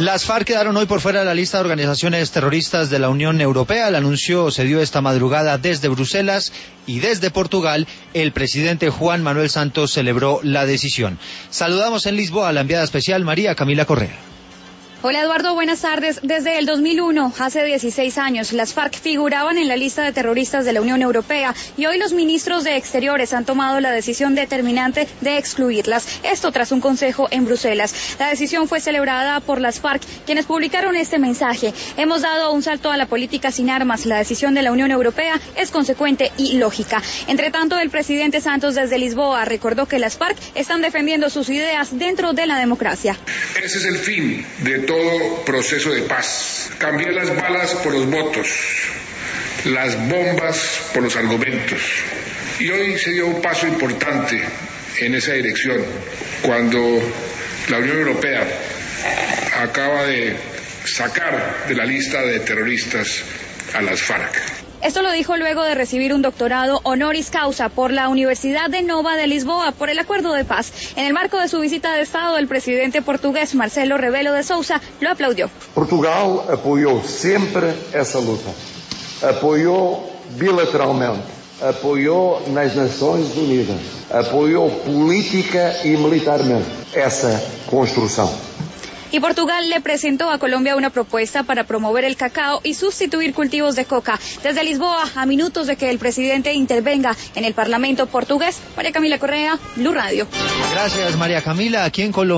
Las FARC quedaron hoy por fuera de la lista de organizaciones terroristas de la Unión Europea. El anuncio se dio esta madrugada desde Bruselas y desde Portugal. El presidente Juan Manuel Santos celebró la decisión. Saludamos en Lisboa a la enviada especial María Camila Correa. Hola Eduardo, buenas tardes. Desde el 2001, hace 16 años, las FARC figuraban en la lista de terroristas de la Unión Europea y hoy los ministros de Exteriores han tomado la decisión determinante de excluirlas. Esto tras un consejo en Bruselas. La decisión fue celebrada por las FARC, quienes publicaron este mensaje. Hemos dado un salto a la política sin armas. La decisión de la Unión Europea es consecuente y lógica. Entre tanto, el presidente Santos desde Lisboa recordó que las FARC están defendiendo sus ideas dentro de la democracia. Ese es el fin de todo proceso de paz. Cambiar las balas por los votos, las bombas por los argumentos. Y hoy se dio un paso importante en esa dirección, cuando la Unión Europea acaba de sacar de la lista de terroristas a las FARC. Esto lo dijo luego de recibir un doctorado honoris causa por la Universidad de Nova de Lisboa por el acuerdo de paz. En el marco de su visita de Estado, el presidente portugués Marcelo Rebelo de Sousa lo aplaudió. Portugal apoyó siempre esa lucha, apoyó bilateralmente, apoyó nas Nações Unidas, apoyó política y militarmente esa construcción. Y Portugal le presentó a Colombia una propuesta para promover el cacao y sustituir cultivos de coca. Desde Lisboa, a minutos de que el presidente intervenga en el Parlamento portugués, María Camila Correa, Blue Radio. Gracias, María Camila. Aquí en Colombia.